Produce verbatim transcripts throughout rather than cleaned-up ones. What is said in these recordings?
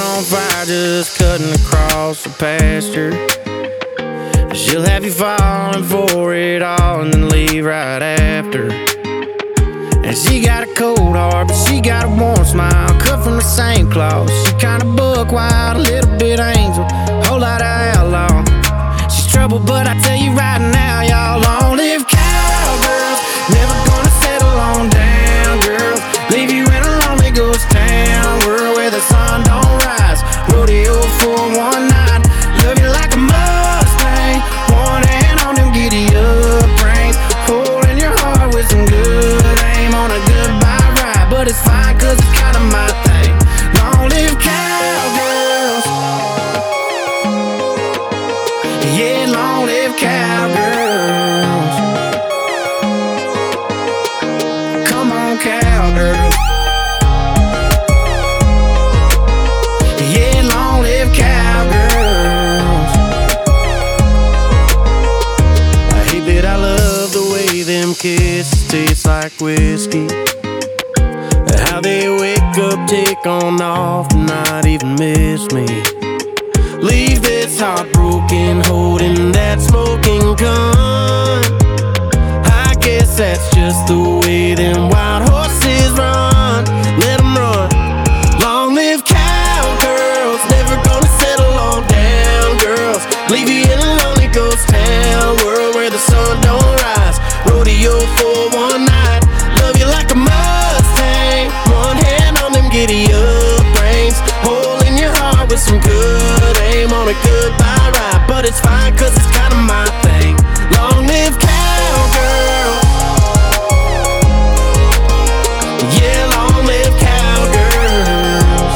on fire, just cutting across the pasture. She'll have you falling for it all and then leave right after. And she got a cold heart, but she got a warm smile, cut from the same cloth. She kinda buck wild, a little bit angel, whole lot of outlaw. She's trouble, but I tell you right now, y'all, long-lived cowgirls, never gonna settle on down, girls. Leave you in a lonely ghost town, world where the sun don't rise. Rodeo for one night, love you like a Mustang, one hand on them giddy up reins, holding your heart with some good aim on a goodbye ride. But it's fine, cause it's kinda my thing. Long-lived cowgirls, yeah, long-lived cowgirls. Come on, cowgirls. Yeah, long-lived cowgirls. I hate that I love the way them kisses taste like whiskey, how they wake up, take on off, not even miss me. Leave this heartbroken, holding that smoking gun. I guess that's just the way them wild horses run. Let them run. Long-lived cowgirls, never gonna settle on down, girls. Leave you in a lonely ghost town, world where the sun don't rise. Rodeo for one night, love you like a Mustang, one hand on them giddy up reins, holding your heart with some good aim on a goodbye ride. But it's fine, cause it's kinda my thing. Long-lived cowgirl, yeah, long-lived cowgirls.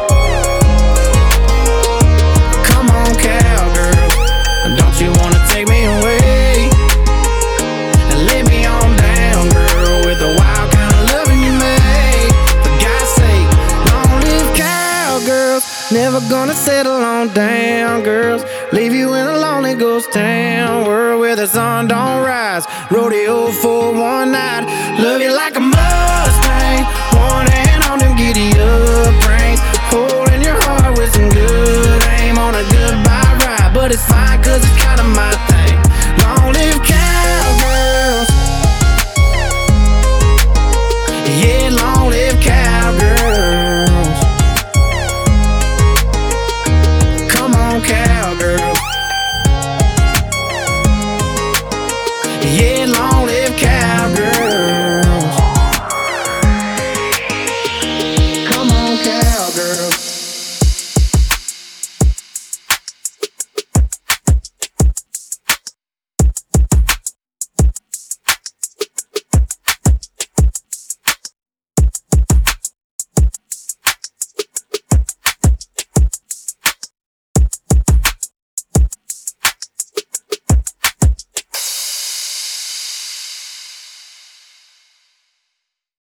Come on, cowgirl, don't you wanna take me away and lay me on down, girl, with the wild kind of loving you made. For God's sake, long-lived cowgirls, never gonna settle on down, girls. Leave you in a lonely ghost town, world where the sun don't rise. Rodeo for one night, love you like